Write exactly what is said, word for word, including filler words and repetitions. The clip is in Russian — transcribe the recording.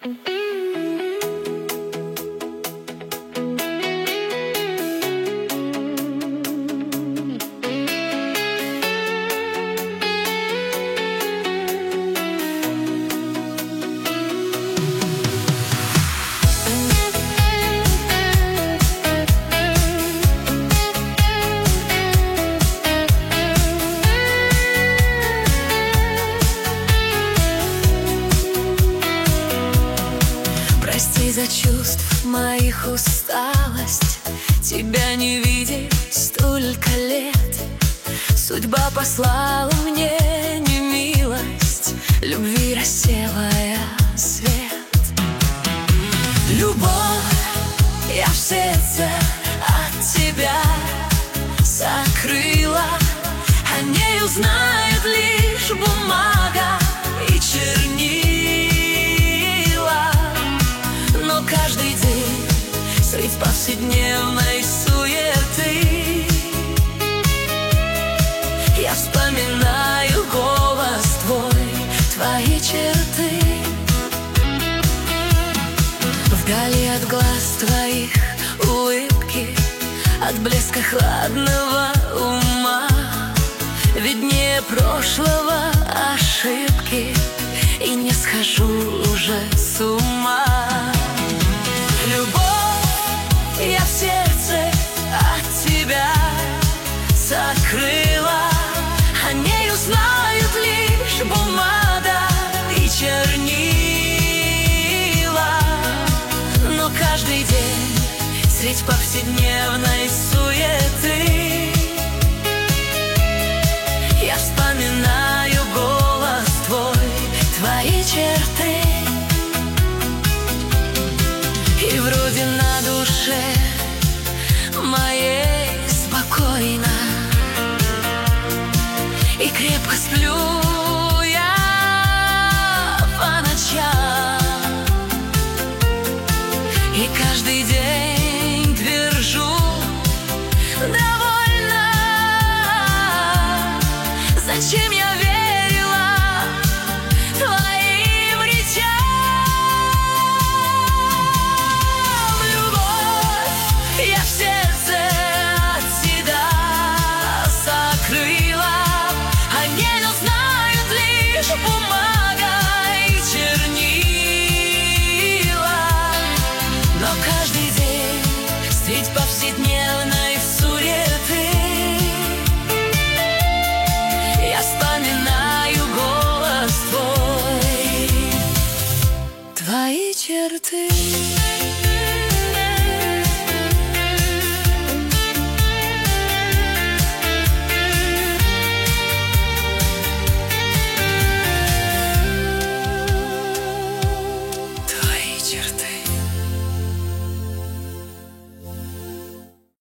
Прости за чувств моих усталость, тебя не видеть столько лет. Судьба послала мне немилость, любви рассеяла я свет. Любовь я в сердце от тебя сокрыла, о ней узнает лишь бумага и чернила. Но каждый день средь повседневной суеты я вспоминаю голос твой, твои черты. Вдали от глаз твоих улыбки, от блеска хладного ума, виднее прошлого ошибки, и не схожу уже с ума. Любовь я в сердце от тебя сокрыла, о ней узнают лишь бумага и чернила. Но каждый день средь повседневной суеты я вспоминаю голос твой, твои черты. И вроде на душе моей спокойно, и крепко сплю я по ночам, и каждый день твержу довольна. Зачем я верила твоим речам? Любовь я в сердце от тебя сокрыла, о ней узнают лишь бумага и чернила. Но каждый день средь повседневной суеты я вспоминаю голос твой, твои черты.